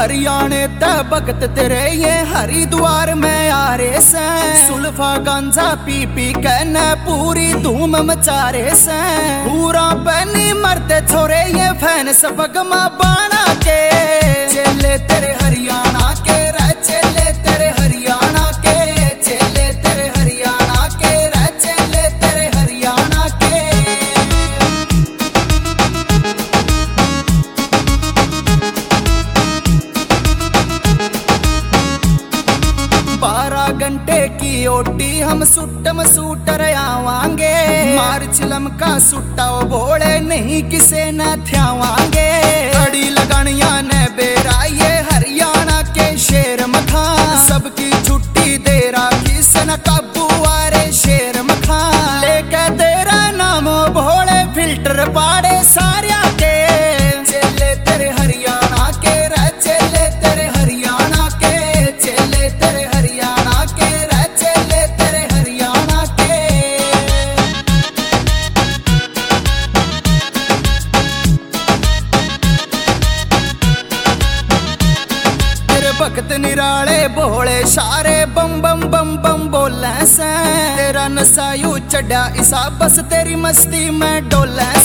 हरियाणे ते भगत तेरे ये हरिद्वार में आ रे से, सुल्फा गांजा पी पी कहने पूरी धूम मचा रे से। पूरा पहनी मरते छोरे ये फैन सबगमा बाना के, चेले तेरे हरियाणा के रे, चेले तेरे हरियाणा के, चेले तेरे हरियाणा के रे, चेले तेरे हरियाणा के। 12 घंटे की ओटी हम सुट्टम सूटर आवांगे, मार चिलम का सुट्टा बोले नहीं किसे न थ्यावांगे। अड़ी लगानिया ने बेरा ये हरियाणा के शेर मखा, सबकी छुट्टी दे राखी से न काबू आरे शेर मखा। लेके तेरा नाम भोले फिल्टर पाड़े सारिया के, चेले तेरे हरियाणा के रे, चेले तेरे हरियाणा के, चेले तेरे हरियाणा के रे, चेले तेरे हरियाणा के। तेरे भगत निराले भोले सारे बम बम बम बम बोले से, तेरा नशा यू चढ़ा इसा बस तेरी मस्ती में डोले